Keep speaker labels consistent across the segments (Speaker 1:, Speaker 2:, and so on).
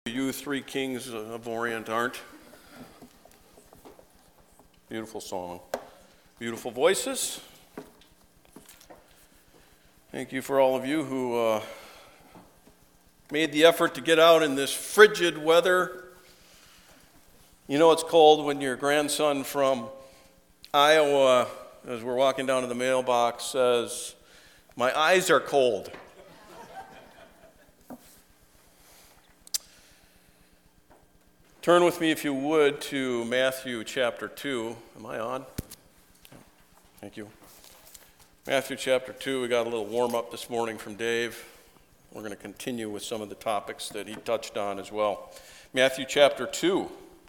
Speaker 1: You three kings of Orient aren't. Beautiful song. Beautiful voices. Thank you for all of you who made the effort to get out in this frigid weather. You know it's cold when your grandson from Iowa, as we're walking down to the mailbox, says, "My eyes are cold." Turn with me, if you would, to Matthew chapter 2. Am I on? Thank you. Matthew chapter 2, we got a little warm-up this morning from Dave. We're going to continue with some of the topics that he touched on as well. Matthew chapter 2.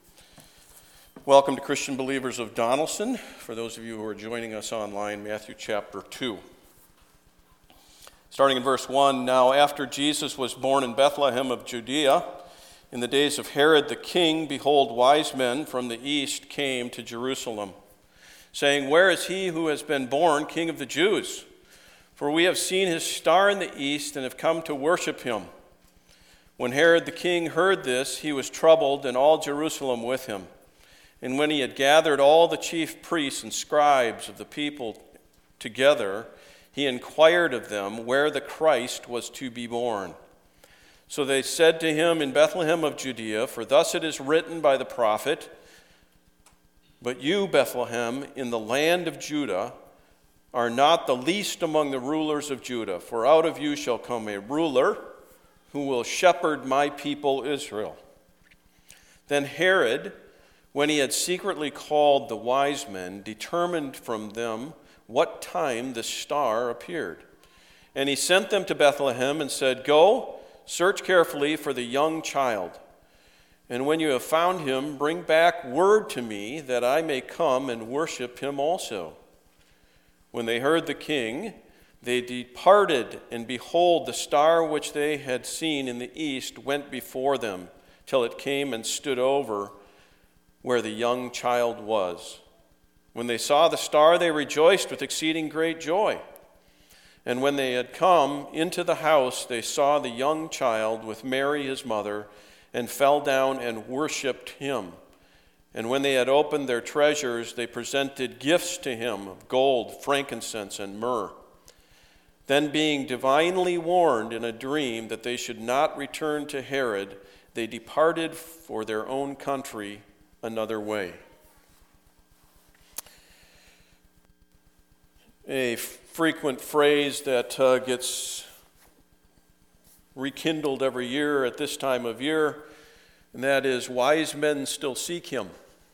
Speaker 1: Welcome to Christian Believers of Donelson. For those of you who are joining us online, Matthew chapter 2. Starting in verse 1, "Now after Jesus was born in Bethlehem of Judea, in the days of Herod the king, behold, wise men from the east came to Jerusalem, saying, 'Where is he who has been born King of the Jews? For we have seen his star in the east and have come to worship him.' When Herod the king heard this, he was troubled, and all Jerusalem with him. And when he had gathered all the chief priests and scribes of the people together, he inquired of them where the Christ was to be born. So they said to him, 'In Bethlehem of Judea, for thus it is written by the prophet, but you, Bethlehem, in the land of Judah, are not the least among the rulers of Judah, for out of you shall come a ruler who will shepherd my people Israel.' Then Herod, when he had secretly called the wise men, determined from them what time the star appeared. And he sent them to Bethlehem and said, 'Go, search carefully for the young child, and when you have found him, bring back word to me that I may come and worship him also.' When they heard the king, they departed, and behold, the star which they had seen in the east went before them, till it came and stood over where the young child was. When they saw the star, they rejoiced with exceeding great joy. And when they had come into the house, they saw the young child with Mary his mother, and fell down and worshipped him. And when they had opened their treasures, they presented gifts to him of gold, frankincense, and myrrh. Then, being divinely warned in a dream that they should not return to Herod, they departed for their own country another way." A frequent phrase that gets rekindled every year at this time of year, and that is, "Wise men still seek him."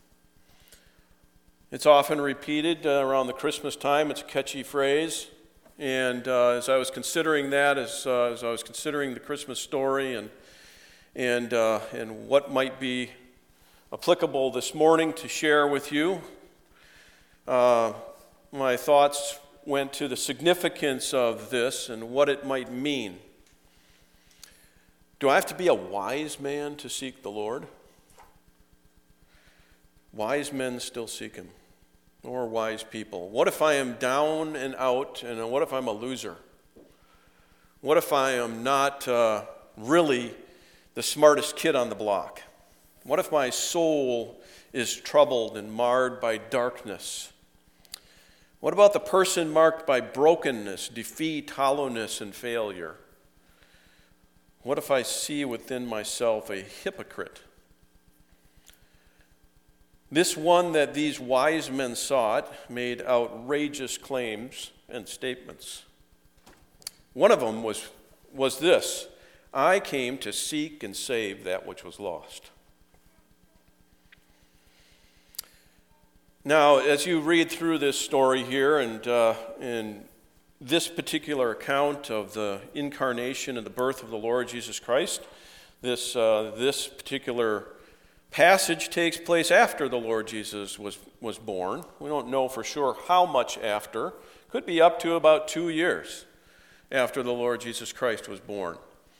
Speaker 1: It's often repeated around the Christmas time. It's a catchy phrase. And as I was considering that, as I was considering the Christmas story and what might be applicable this morning to share with you, my thoughts went to the significance of this and what it might mean. Do I have to be a wise man to seek the Lord? Wise men still seek him, or wise people. What if I am down and out, and what if I'm a loser? What if I am not really the smartest kid on the block? What if my soul is troubled and marred by darkness? What about the person marked by brokenness, defeat, hollowness, and failure? What if I see within myself a hypocrite? This one that these wise men sought made outrageous claims and statements. One of them was this: "I came to seek and save that which was lost." Now, as you read through this story here, and in this particular account of the incarnation and the birth of the Lord Jesus Christ, this particular passage takes place after the Lord Jesus was born. We don't know for sure how much after. Could be up to about 2 years after the Lord Jesus Christ was born.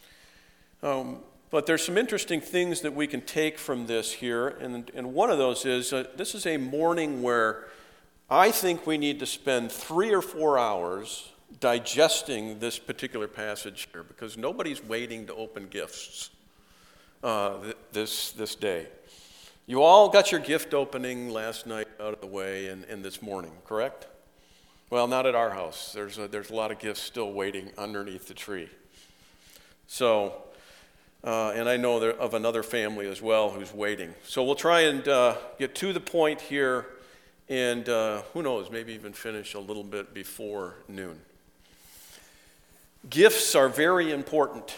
Speaker 1: But there's some interesting things that we can take from this here, and one of those is this is a morning where I think we need to spend 3 or 4 hours digesting this particular passage here, because nobody's waiting to open gifts. this day. You all got your gift opening last night out of the way and this morning, correct? Well, not at our house. There's a lot of gifts still waiting underneath the tree. So, and I know of another family as well who's waiting. So we'll try and get to the point here and who knows, maybe even finish a little bit before noon. Gifts are very important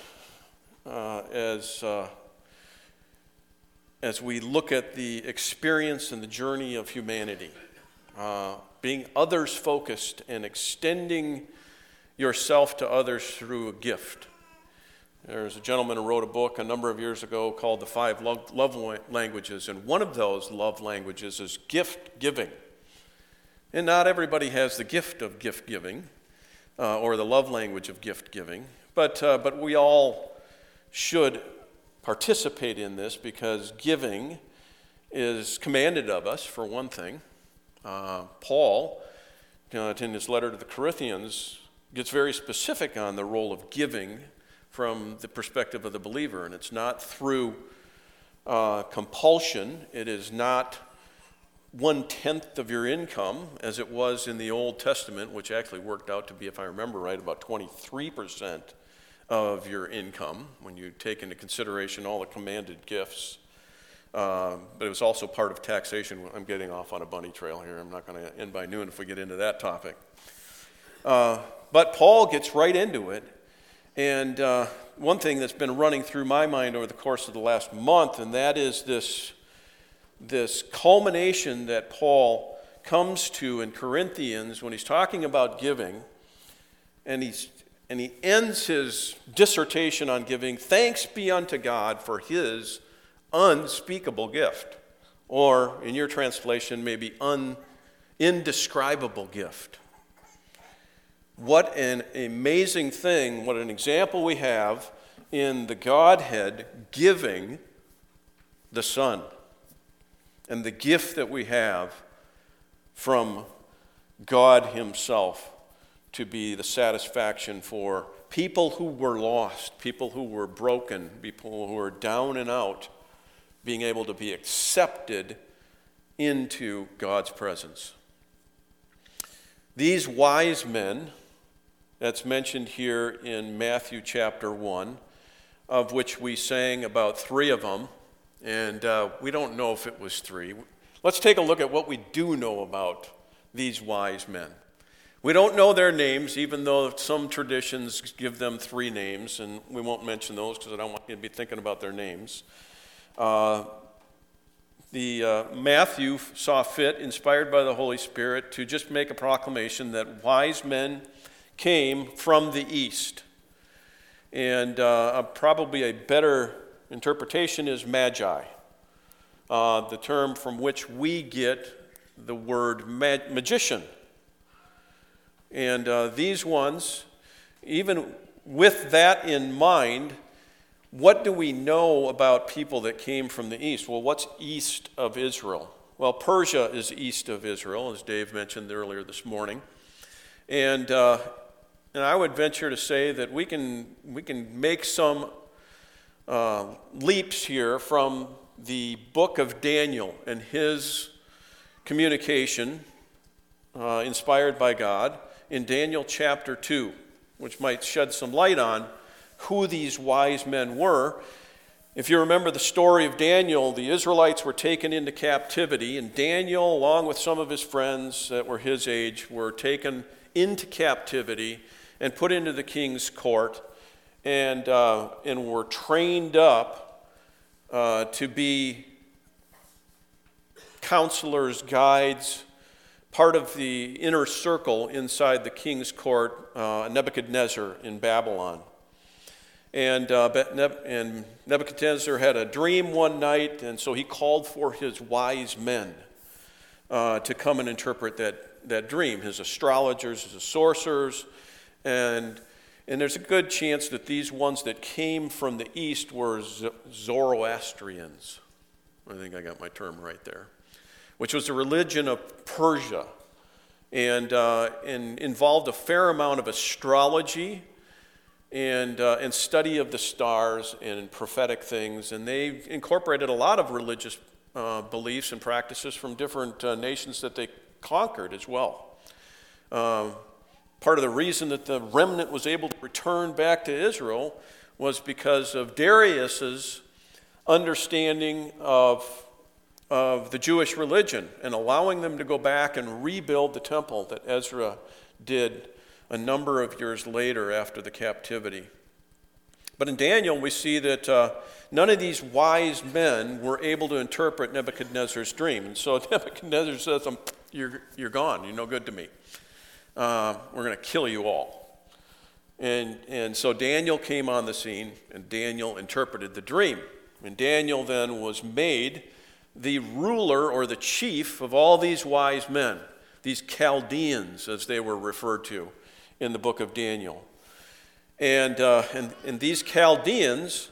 Speaker 1: as we look at the experience and the journey of humanity. Being others-focused and extending yourself to others through a gift. There's a gentleman who wrote a book a number of years ago called The 5 Love Languages, and one of those love languages is gift giving. And not everybody has the gift of gift giving or the love language of gift giving, but we all should participate in this because giving is commanded of us, for one thing. Paul, in his letter to the Corinthians, gets very specific on the role of giving from the perspective of the believer. And it's not through compulsion. It is not 1/10 of your income, as it was in the Old Testament, which actually worked out to be, if I remember right, about 23% of your income when you take into consideration all the commanded gifts. But it was also part of taxation. I'm getting off on a bunny trail here. I'm not going to end by noon if we get into that topic. But Paul gets right into it. And one thing that's been running through my mind over the course of the last month, and that is this culmination that Paul comes to in Corinthians when he's talking about giving, and he ends his dissertation on giving, thanks be unto God for his unspeakable gift, or in your translation, maybe indescribable gift. What an amazing thing, what an example we have in the Godhead giving the Son, and the gift that we have from God himself to be the satisfaction for people who were lost, people who were broken, people who were down and out, being able to be accepted into God's presence. These wise men, that's mentioned here in Matthew chapter 1, of which we sang about 3 of them, and we don't know if it was 3. Let's take a look at what we do know about these wise men. We don't know their names, even though some traditions give them 3 names, and we won't mention those because I don't want you to be thinking about their names. Matthew saw fit, inspired by the Holy Spirit, to just make a proclamation that wise men came from the east. And probably a better interpretation is magi, the term from which we get the word magician. And these ones, even with that in mind, what do we know about people that came from the east? Well, what's east of Israel? Well, Persia is east of Israel, as Dave mentioned earlier this morning. And I would venture to say that we can make some leaps here from the book of Daniel and his communication inspired by God in Daniel chapter 2, which might shed some light on who these wise men were. If you remember the story of Daniel, the Israelites were taken into captivity, and Daniel, along with some of his friends that were his age, were taken into captivity and put into the king's court, and were trained up to be counselors, guides, part of the inner circle inside the king's court, Nebuchadnezzar in Babylon. And Nebuchadnezzar had a dream one night, and so he called for his wise men to come and interpret that dream, his astrologers, his sorcerers. And there's a good chance that these ones that came from the east were Zoroastrians. I think I got my term right there. Which was the religion of Persia, and involved a fair amount of astrology and study of the stars and prophetic things. And they incorporated a lot of religious beliefs and practices from different nations that they conquered as well. Part of the reason that the remnant was able to return back to Israel was because of Darius's understanding of the Jewish religion and allowing them to go back and rebuild the temple that Ezra did a number of years later after the captivity. But in Daniel, we see that none of these wise men were able to interpret Nebuchadnezzar's dream. And so Nebuchadnezzar says, you're gone. You're no good to me. We're going to kill you all. And so Daniel came on the scene, and Daniel interpreted the dream. And Daniel then was made the ruler or the chief of all these wise men, these Chaldeans, as they were referred to in the book of Daniel. And these Chaldeans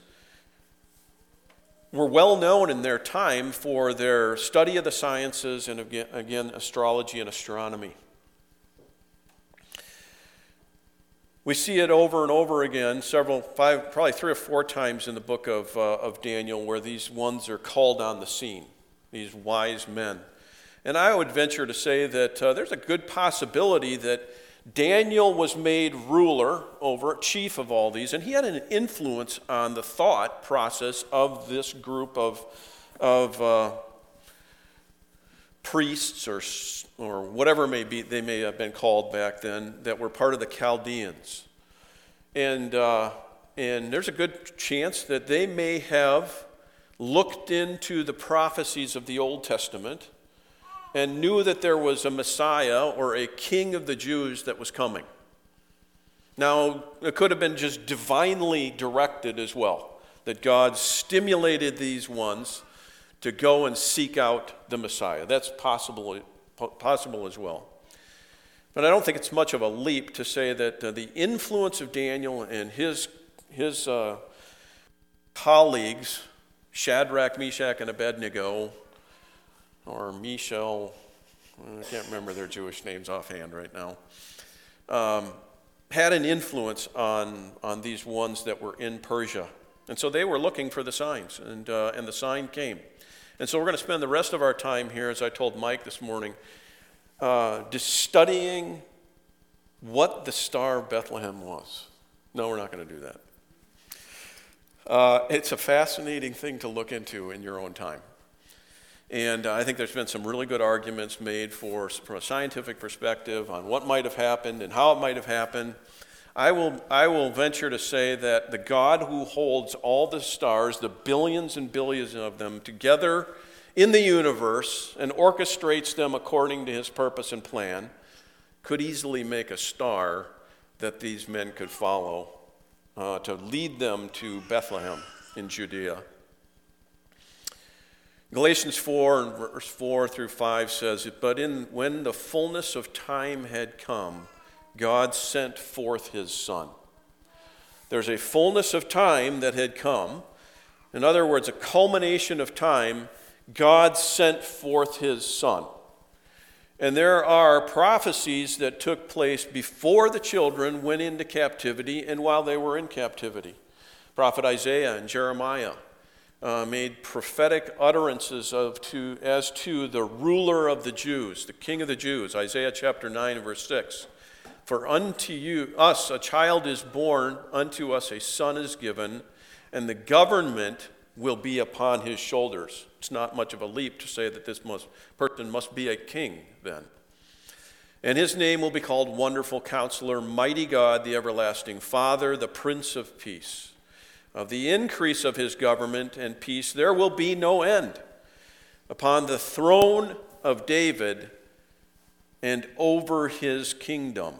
Speaker 1: were well known in their time for their study of the sciences and, again, astrology and astronomy. We see it over and over again, probably 3 or 4 times in the book of Daniel, where these ones are called on the scene, these wise men. And I would venture to say that there's a good possibility that Daniel was made ruler chief of all these, and he had an influence on the thought process of this group of priests or whatever they may have been called back then, that were part of the Chaldeans. And there's a good chance that they may have looked into the prophecies of the Old Testament and knew that there was a Messiah or a king of the Jews that was coming. Now, it could have been just divinely directed as well, that God stimulated these ones to go and seek out the Messiah. That's possible as well. But I don't think it's much of a leap to say that the influence of Daniel and his colleagues, Shadrach, Meshach, and Abednego, or Mishael, I can't remember their Jewish names offhand right now, had an influence on these ones that were in Persia. And so they were looking for the signs, and the sign came. And so we're going to spend the rest of our time here, as I told Mike this morning, just studying what the Star of Bethlehem was. No, we're not going to do that. It's a fascinating thing to look into in your own time. And I think there's been some really good arguments made from a scientific perspective on what might have happened and how it might have happened. I will venture to say that the God who holds all the stars, the billions and billions of them, together in the universe and orchestrates them according to his purpose and plan, could easily make a star that these men could follow to lead them to Bethlehem in Judea. Galatians 4 and verse 4 through 5 says, "But when the fullness of time had come, God sent forth his Son." There's a fullness of time that had come. In other words, a culmination of time. God sent forth his Son. And there are prophecies that took place before the children went into captivity and while they were in captivity. Prophet Isaiah and Jeremiah made prophetic utterances as to the ruler of the Jews, the King of the Jews. Isaiah chapter 9 and verse 6. "For unto us a child is born, unto us a son is given, and the government will be upon his shoulders." It's not much of a leap to say that this person must be a king then. "And his name will be called Wonderful Counselor, Mighty God, the Everlasting Father, the Prince of Peace. Of the increase of his government and peace there will be no end upon the throne of David and over his kingdom."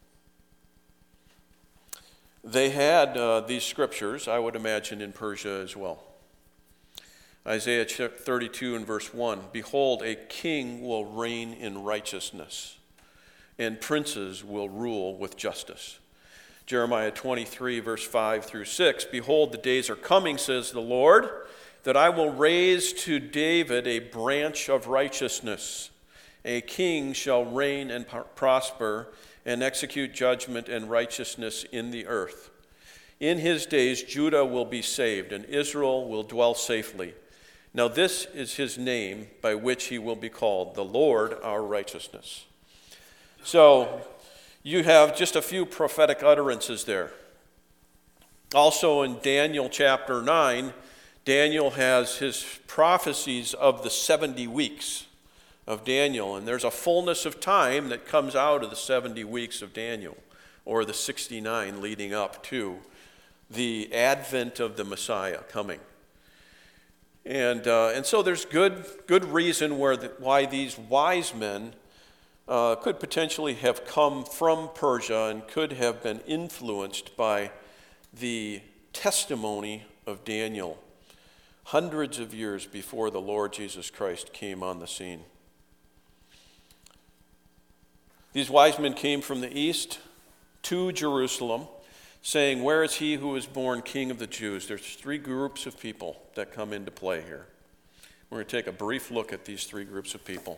Speaker 1: They had these scriptures, I would imagine, in Persia as well. Isaiah 32 and verse 1, "Behold, a king will reign in righteousness, and princes will rule with justice." Jeremiah 23, verse 5 through 6, "Behold, the days are coming, says the Lord, that I will raise to David a branch of righteousness. A king shall reign and prosper and execute judgment and righteousness in the earth. In his days Judah will be saved, and Israel will dwell safely. Now this is his name by which he will be called, the Lord our righteousness. So you have just a few prophetic utterances there. Also in Daniel chapter 9, Daniel has his prophecies of the 70 weeks of Daniel, and there's a fullness of time that comes out of the 70 weeks of Daniel, or the 69 leading up to the advent of the Messiah coming. And so there's good reason why these wise men could potentially have come from Persia and could have been influenced by the testimony of Daniel hundreds of years before the Lord Jesus Christ came on the scene. These wise men came from the east to Jerusalem, saying, "Where is he who was born King of the Jews?" There's three groups of people that come into play here. We're going to take a brief look at these three groups of people.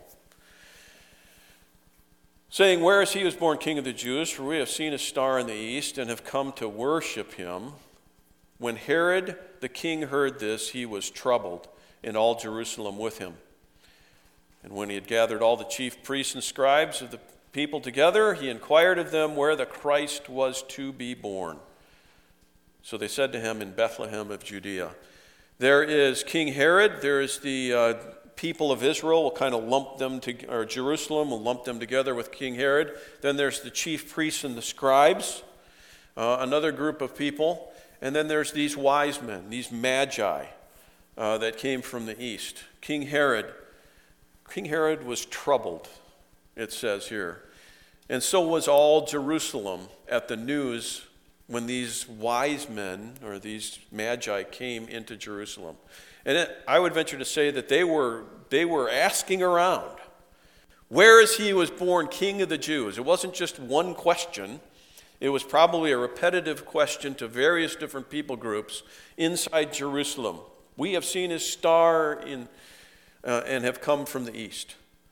Speaker 1: Saying, "Where is he who was born King of the Jews? For we have seen a star in the east and have come to worship him." When Herod the king heard this, he was troubled, and all Jerusalem with him. And when he had gathered all the chief priests and scribes of the people together, he inquired of them where the Christ was to be born. So they said to him, "In Bethlehem of Judea." There is King Herod, there is the people of Israel, we'll kind of lump them or Jerusalem, we'll lump them together with King Herod. Then there's the chief priests and the scribes, another group of people. And then there's these wise men, these magi that came from the east. King Herod was troubled, it says here. And so was all Jerusalem at the news when these wise men or these magi came into Jerusalem. And I would venture to say that they were asking around, "Where is he who was born King of the Jews?" It wasn't just one question. It was probably a repetitive question to various different people groups inside Jerusalem. "We have seen his star and have come from the east."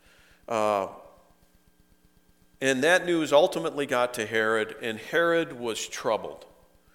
Speaker 1: And that news ultimately got to Herod, and Herod was troubled.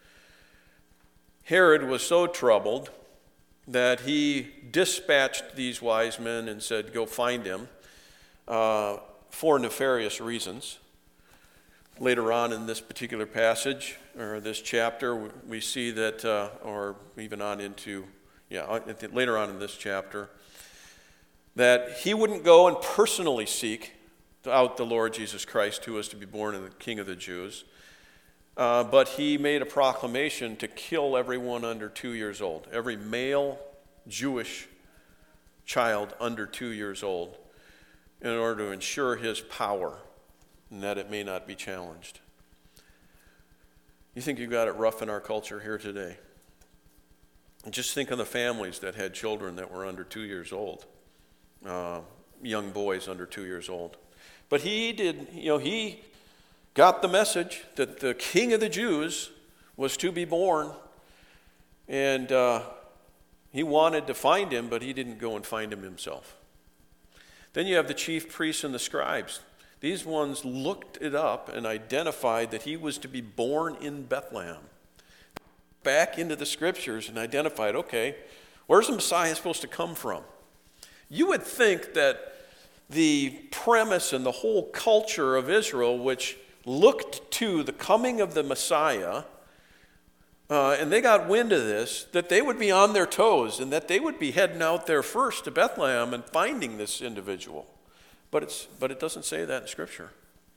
Speaker 1: Herod was so troubled that he dispatched these wise men and said, "Go find him," for nefarious reasons. Later on in this particular passage, or this chapter, we see that, or even on into, later on in this chapter, that he wouldn't go and personally seek out the Lord Jesus Christ, who was to be born as the King of the Jews, but he made a proclamation to kill everyone under 2 years old, every male Jewish child under 2 years old, in order to ensure his power and that it may not be challenged. You think you've got it rough in our culture here today? And just think of the families that had children that were under 2 years old, young boys under 2 years old. But he got the message that the King of the Jews was to be born, and he wanted to find him, but he didn't go and find him himself. Then you have the chief priests and the scribes. These ones looked it up and identified that he was to be born in Bethlehem. Back into the scriptures and identified, okay, where's the Messiah supposed to come from? You would think that the premise and the whole culture of Israel, which looked to the coming of the Messiah, and they got wind of this, that they would be on their toes and that they would be heading out there first to Bethlehem and finding this individual. But it doesn't say that in Scripture.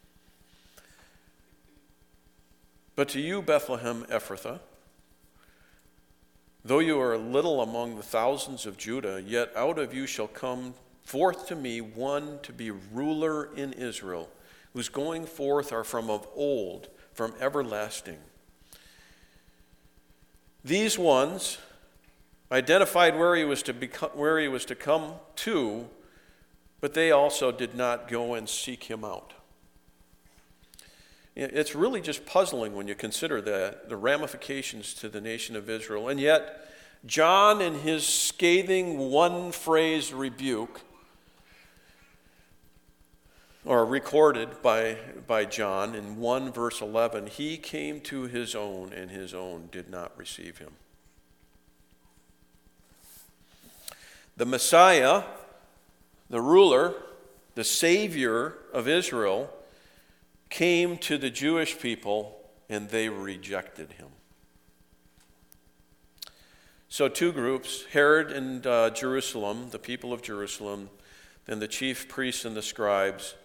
Speaker 1: "But to you, Bethlehem Ephrathah, though you are little among the thousands of Judah, yet out of you shall come forth to me one to be ruler in Israel, whose going forth are from of old, from everlasting." These ones identified where he was to come to, but they also did not go and seek him out. It's really just puzzling when you consider the ramifications to the nation of Israel. And yet, John, in his scathing one-phrase rebuke, or recorded by John in 1 verse 11, he came to his own, and his own did not receive him. The Messiah, the ruler, the Savior of Israel, came to the Jewish people, and they rejected him. So two groups, Herod and Jerusalem, the people of Jerusalem, and the chief priests and the scribes,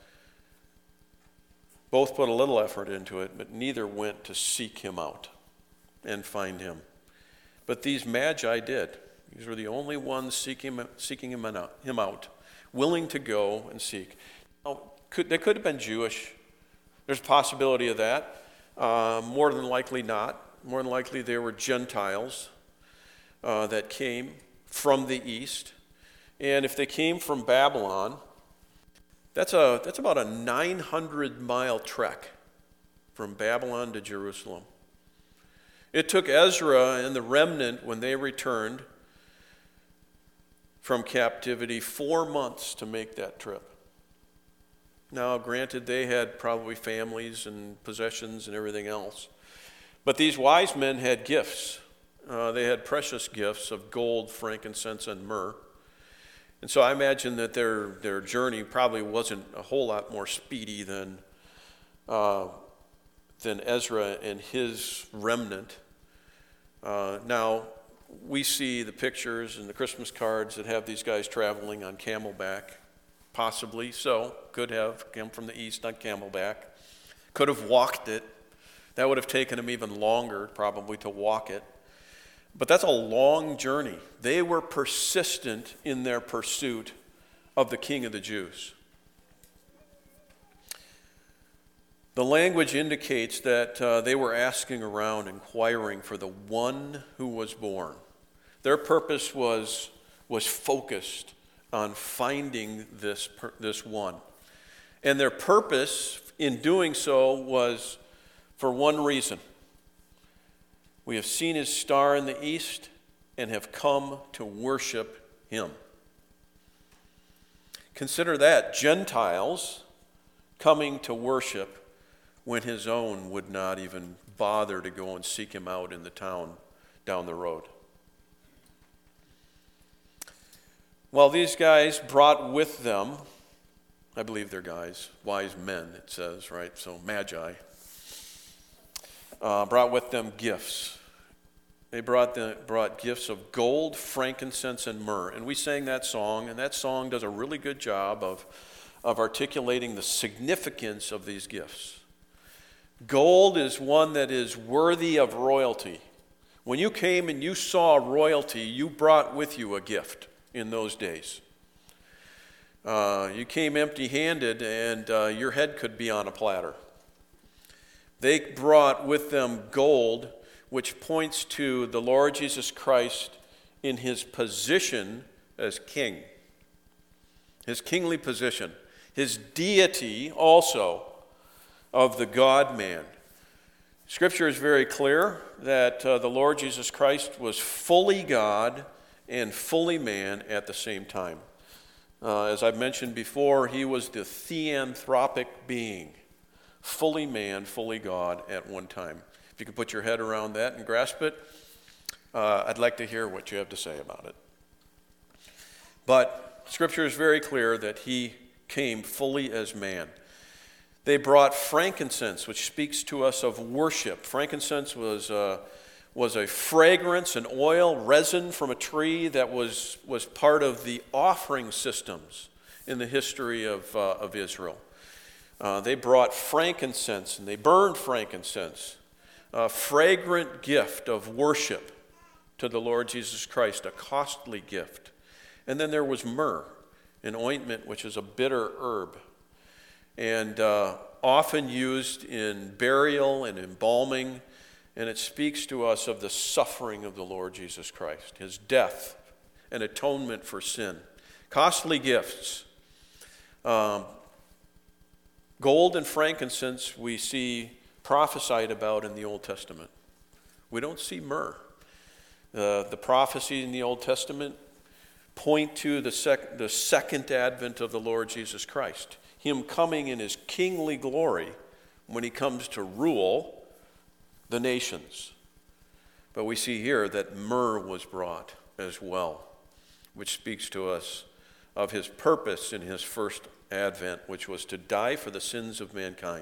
Speaker 1: both put a little effort into it, but neither went to seek him out and find him. But these magi did. These were the only ones seeking him out, willing to go and seek. Now, they could have been Jewish. There's a possibility of that. More than likely not. More than likely they were Gentiles that came from the east. And if they came from Babylon, that's about a 900-mile trek from Babylon to Jerusalem. It took Ezra and the remnant, when they returned from captivity, 4 months to make that trip. Now, granted, they had probably families and possessions and everything else. But these wise men had gifts. They had precious gifts of gold, frankincense, and myrrh. And so I imagine that their journey probably wasn't a whole lot more speedy than Ezra and his remnant. Now, we see the pictures and the Christmas cards that have these guys traveling on camelback. Possibly so. Could have come from the east on camelback. Could have walked it. That would have taken them even longer, probably, to walk it. But that's a long journey. They were persistent in their pursuit of the King of the Jews. The language indicates that they were asking around, inquiring for the one who was born. Their purpose was focused on finding this one. And their purpose in doing so was for one reason. We have seen his star in the east and have come to worship him. Consider that, Gentiles coming to worship when his own would not even bother to go and seek him out in the town down the road. Well, these guys brought with them, I believe they're guys, wise men, it says, right? So magi, brought with them gifts. They brought gifts of gold, frankincense, and myrrh. And we sang that song, and that song does a really good job of articulating the significance of these gifts. Gold is one that is worthy of royalty. When you came and you saw royalty, you brought with you a gift in those days. You came empty-handed, and your head could be on a platter. They brought with them gold, which points to the Lord Jesus Christ in his position as king, his kingly position, his deity also of the God-man. Scripture is very clear that the Lord Jesus Christ was fully God and fully man at the same time. As I've mentioned before, he was the theanthropic being, fully man, fully God at one time. If you can put your head around that and grasp it, I'd like to hear what you have to say about it. But Scripture is very clear that he came fully as man. They brought frankincense, which speaks to us of worship. Frankincense was a fragrance, an oil, resin from a tree that was part of the offering systems in the history of Israel. They brought frankincense, and they burned frankincense. A fragrant gift of worship to the Lord Jesus Christ, a costly gift. And then there was myrrh, an ointment which is a bitter herb, and often used in burial and embalming, and it speaks to us of the suffering of the Lord Jesus Christ, his death and atonement for sin. Costly gifts. Gold and frankincense we see prophesied about in the Old Testament. We don't see myrrh. The prophecies in the Old Testament point to the second advent of the Lord Jesus Christ. him coming in his kingly glory when he comes to rule the nations. But we see here that myrrh was brought as well, which speaks to us of his purpose in his first advent, which was to die for the sins of mankind.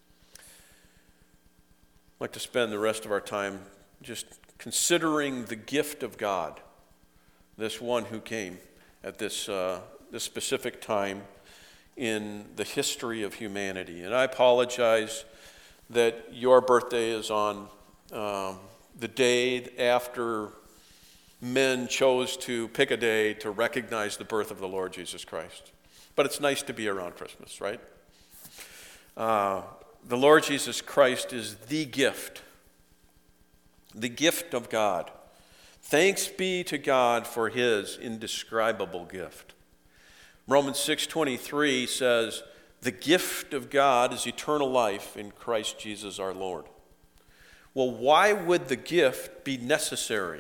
Speaker 1: I'd like to spend the rest of our time just considering the gift of God, this one who came at this specific time in the history of humanity. And I apologize that your birthday is on the day after men chose to pick a day to recognize the birth of the Lord Jesus Christ. But it's nice to be around Christmas, right? The Lord Jesus Christ is the gift of God. Thanks be to God for his indescribable gift. Romans 6:23 says, the gift of God is eternal life in Christ Jesus our Lord. Well, why would the gift be necessary?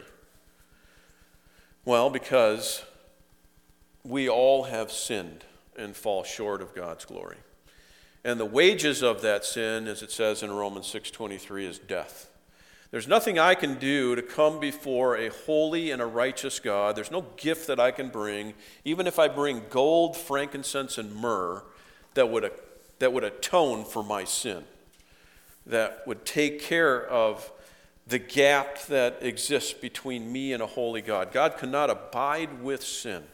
Speaker 1: Well, because we all have sinned and fall short of God's glory. And the wages of that sin, as it says in Romans 6:23, is death. There's nothing I can do to come before a holy and a righteous God. There's no gift that I can bring, even if I bring gold, frankincense, and myrrh, that would atone for my sin, that would take care of the gap that exists between me and a holy God. God cannot abide with sin.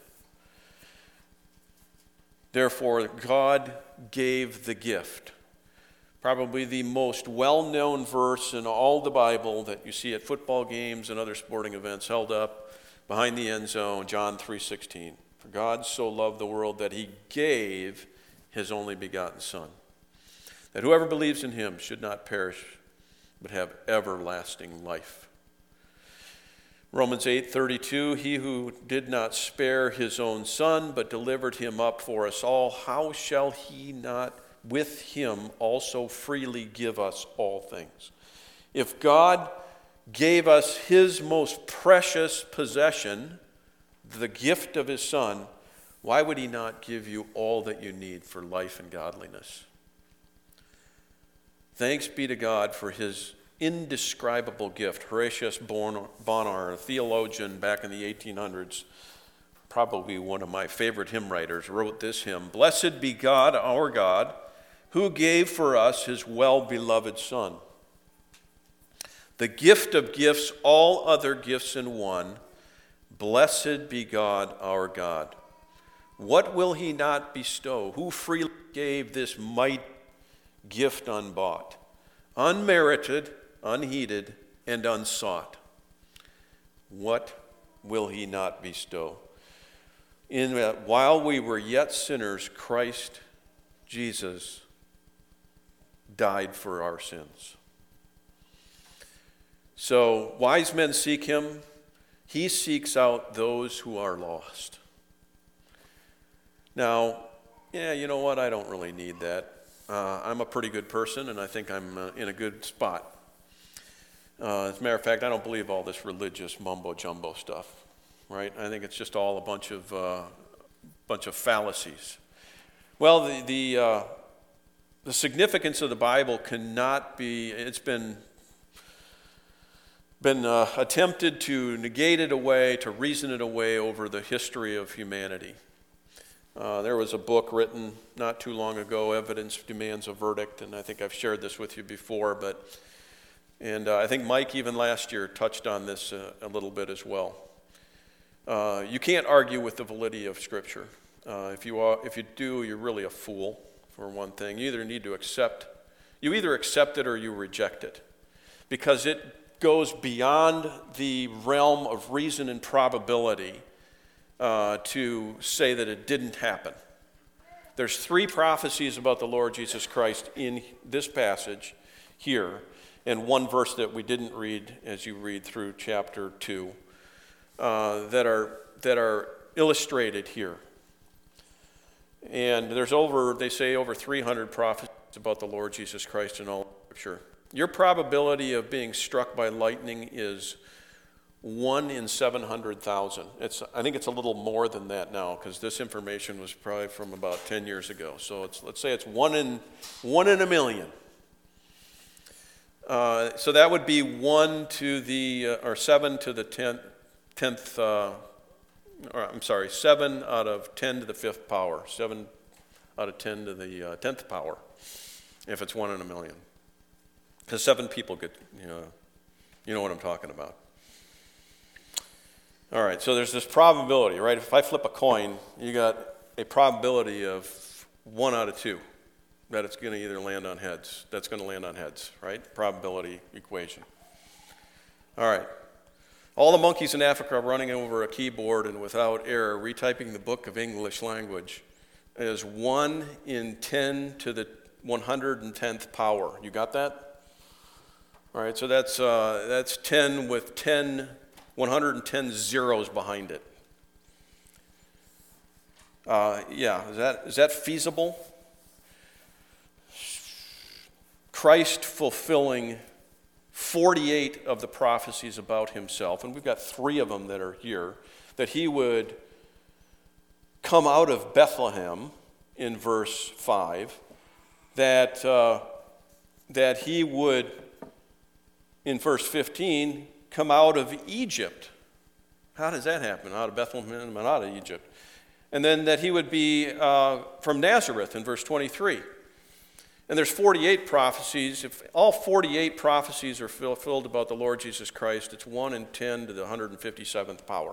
Speaker 1: Therefore, God gave the gift. Probably the most well-known verse in all the Bible that you see at football games and other sporting events held up behind the end zone, John 3:16. For God so loved the world that he gave his only begotten Son, that whoever believes in him should not perish, but have everlasting life. Romans 8:32, he who did not spare his own Son, but delivered him up for us all, how shall he not with him also freely give us all things? If God gave us his most precious possession, the gift of his Son, why would he not give you all that you need for life and godliness? Thanks be to God for his indescribable gift. Horatius Bonar, a theologian back in the 1800s, probably one of my favorite hymn writers, wrote this hymn: Blessed be God, our God, who gave for us his well-beloved Son. The gift of gifts, all other gifts in one. Blessed be God, our God. What will he not bestow? Who freely gave this mighty gift unbought, unmerited, unheeded, and unsought? What will he not bestow? In that while we were yet sinners, Christ Jesus died for our sins. So wise men seek him. He seeks out those who are lost. Now, you know what? I don't really need that. I'm a pretty good person, and I think I'm in a good spot. As a matter of fact, I don't believe all this religious mumbo-jumbo stuff, right? I think it's just all a bunch of fallacies. Well, the significance of the Bible cannot be, it's been attempted to negate it away, to reason it away over the history of humanity. There was a book written not too long ago, Evidence Demands a Verdict, and I think I've shared this with you before, and I think Mike even last year touched on this a little bit as well. You can't argue with the validity of Scripture. If you do, you're really a fool, for one thing. You either accept it or you reject it, because it goes beyond the realm of reason and probability to say that it didn't happen. There's 3 prophecies about the Lord Jesus Christ in this passage here, and one verse that we didn't read as you read through chapter 2 that are illustrated here. And there's over 300 prophecies about the Lord Jesus Christ in all Scripture. Your probability of being struck by lightning is 1 in 700,000. I think it's a little more than that now because this information was probably from about 10 years ago. So let's say it's 1 in a million. So that would be 7 to the 10th, or I'm sorry, 7 out of 10 to the 5th power. 7 out of 10 to the 10th power, if it's 1 in a million. Because 7 people get, you know what I'm talking about. All right, so there's this probability, right? If I flip a coin, you got a probability of 1 out of 2 that it's going to either land on heads. That's going to land on heads, right? Probability equation. All right. All the monkeys in Africa are running over a keyboard and without error retyping the book of English language is 1 in 10 to the 110th power. You got that? All right, so that's 10 with 110 zeros behind it. Is that feasible? Christ fulfilling 48 of the prophecies about himself, and we've got 3 of them that are here, that he would come out of Bethlehem in verse 5, that he would, in verse 15, come out of Egypt. How does that happen? Out of Bethlehem and out of Egypt. And then that he would be from Nazareth in verse 23. And there's 48 prophecies. If all 48 prophecies are fulfilled about the Lord Jesus Christ, it's 1 in 10 to the 157th power.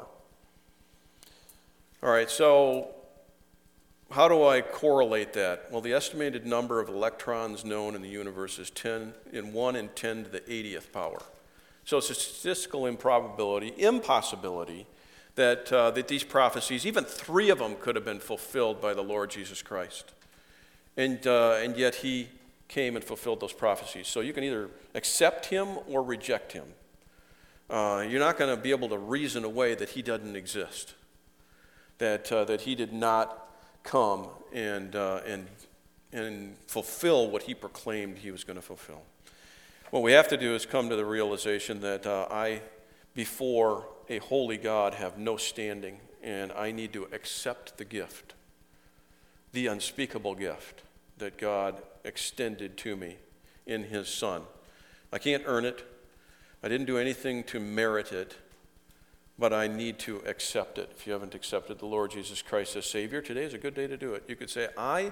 Speaker 1: All right, so how do I correlate that? Well, the estimated number of electrons known in the universe is 1 in 10 to the 80th power. So it's a statistical impossibility that these prophecies, even 3 of them, could have been fulfilled by the Lord Jesus Christ. And yet he came and fulfilled those prophecies. So you can either accept him or reject him. You're not going to be able to reason away that he doesn't exist, that he did not come and fulfill what he proclaimed he was going to fulfill. What we have to do is come to the realization that I, before a holy God, have no standing, and I need to accept the gift, the unspeakable gift that God extended to me in his Son. I can't earn it. I didn't do anything to merit it, but I need to accept it. If you haven't accepted the Lord Jesus Christ as Savior, today is a good day to do it. You could say, I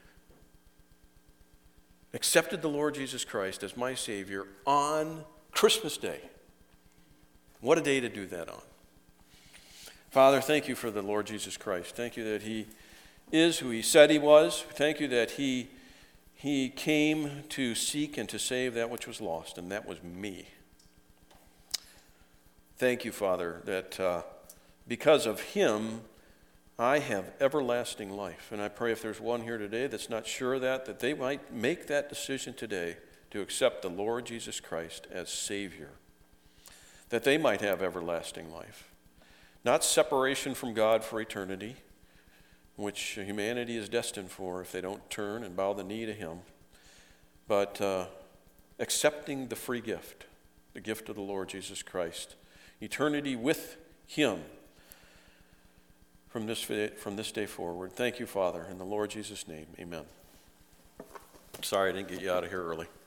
Speaker 1: accepted the Lord Jesus Christ as my Savior on Christmas Day. What a day to do that on. Father, thank you for the Lord Jesus Christ. Thank you that he is who he said he was. Thank you that he came to seek and to save that which was lost, and that was me. Thank you, Father, that because of him, I have everlasting life. And I pray if there's one here today that's not sure of that they might make that decision today to accept the Lord Jesus Christ as Savior, that they might have everlasting life. Not separation from God for eternity, which humanity is destined for if they don't turn and bow the knee to him, but accepting the free gift, the gift of the Lord Jesus Christ, eternity with him from this day forward. Thank you, Father, in the Lord Jesus' name, amen. Sorry I didn't get you out of here early.